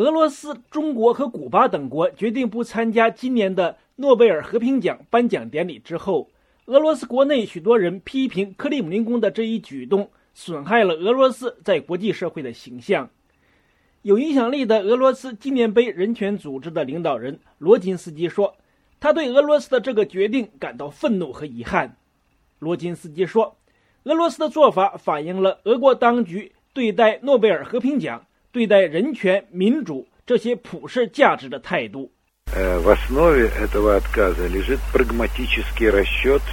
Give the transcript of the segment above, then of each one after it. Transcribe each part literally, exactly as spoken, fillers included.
俄罗斯、中国和古巴等国决定不参加今年的诺贝尔和平奖颁奖典礼之后，俄罗斯国内许多人批评克里姆林宫的这一举动损害了俄罗斯在国际社会的形象。有影响力的俄罗斯纪念碑人权组织的领导人罗金斯基说，他对俄罗斯的这个决定感到愤怒和遗憾。罗金斯基说，俄罗斯的做法反映了俄国当局对待诺贝尔和平奖、对待人权、民主这些普世价值的态度。 В основе этого отказа лежит прагматический расчет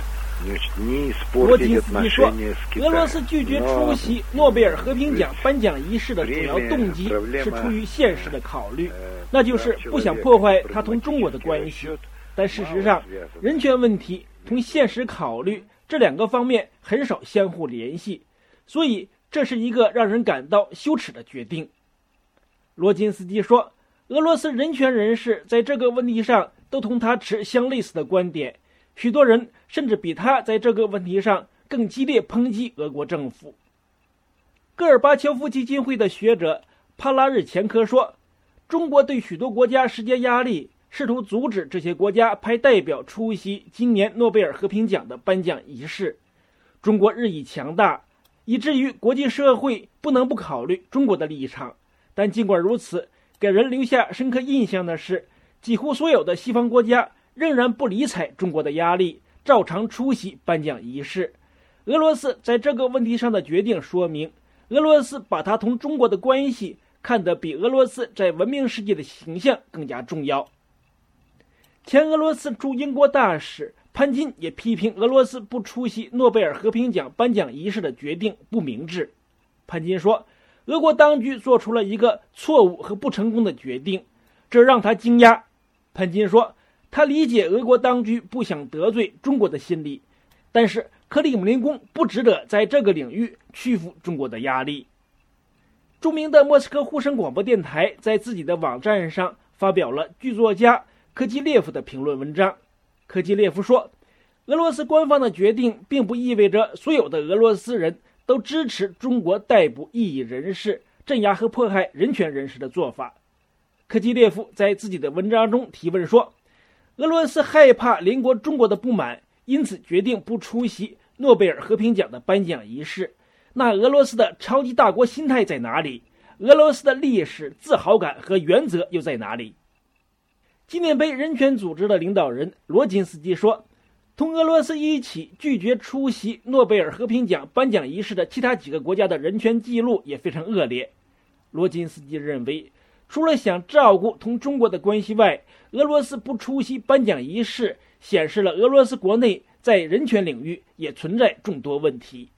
не испортить отношения с Китаем. 俄罗斯拒绝出席诺贝尔和平奖颁奖仪式的主要动机是出于现实的考虑，那就是不想破坏他同中国的关系。但事实上，人权问题同现实考虑这两个方面很少相互联系，所以这是一个让人感到羞耻的决定。罗金斯基说，俄罗斯人权人士在这个问题上都同他持相类似的观点，许多人甚至比他在这个问题上更激烈抨击俄国政府。戈尔巴乔夫基金会的学者帕拉日前科说，中国对许多国家施加压力，试图阻止这些国家派代表出席今年诺贝尔和平奖的颁奖仪式。中国日益强大，以至于国际社会不能不考虑中国的立场。但尽管如此，给人留下深刻印象的是，几乎所有的西方国家仍然不理睬中国的压力，照常出席颁奖仪式。俄罗斯在这个问题上的决定说明，俄罗斯把它同中国的关系看得比俄罗斯在文明世界的形象更加重要。前俄罗斯驻英国大使潘金也批评俄罗斯不出席诺贝尔和平奖颁奖仪式的决定不明智。潘金说，俄国当局做出了一个错误和不成功的决定，这让他惊讶。潘金说，他理解俄国当局不想得罪中国的心理，但是克里姆林宫不值得在这个领域屈服中国的压力。著名的莫斯科呼声广播电台在自己的网站上发表了剧作家科基列夫的评论文章。科基列夫说，俄罗斯官方的决定并不意味着所有的俄罗斯人都支持中国逮捕异议人士、镇压和迫害人权人士的做法。科基列夫在自己的文章中提问说，俄罗斯害怕邻国中国的不满，因此决定不出席诺贝尔和平奖的颁奖仪式。那俄罗斯的超级大国心态在哪里？俄罗斯的历史自豪感和原则又在哪里？纪念碑人权组织的领导人罗金斯基说，同俄罗斯一起拒绝出席诺贝尔和平奖颁奖仪式的其他几个国家的人权记录也非常恶劣。罗金斯基认为，除了想照顾同中国的关系外，俄罗斯不出席颁奖仪式显示了俄罗斯国内在人权领域也存在众多问题。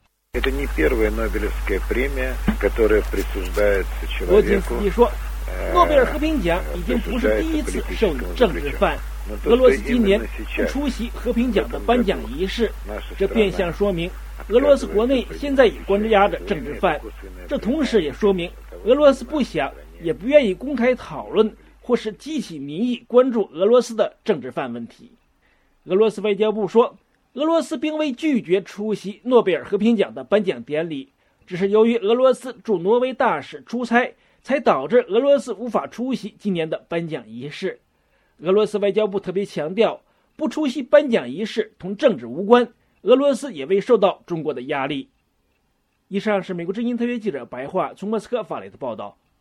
罗金斯基说，诺贝尔和平奖已经不是第一次授予政治犯。俄罗斯今年不出席和平奖的颁奖仪式，这变相说明俄罗斯国内现在也关押着政治犯。这同时也说明俄罗斯不想也不愿意公开讨论或是激起民意关注俄罗斯的政治犯问题。俄罗斯外交部说，俄罗斯并未拒绝出席诺贝尔和平奖的颁奖典礼，只是由于俄罗斯驻挪威大使出差，才导致俄罗斯无法出席今年的颁奖仪式。俄罗斯外交部特别强调，不出席颁奖仪式同政治无关，俄罗斯也未受到中国的压力。以上是美国之音特约记者白桦从莫斯科发来的报道。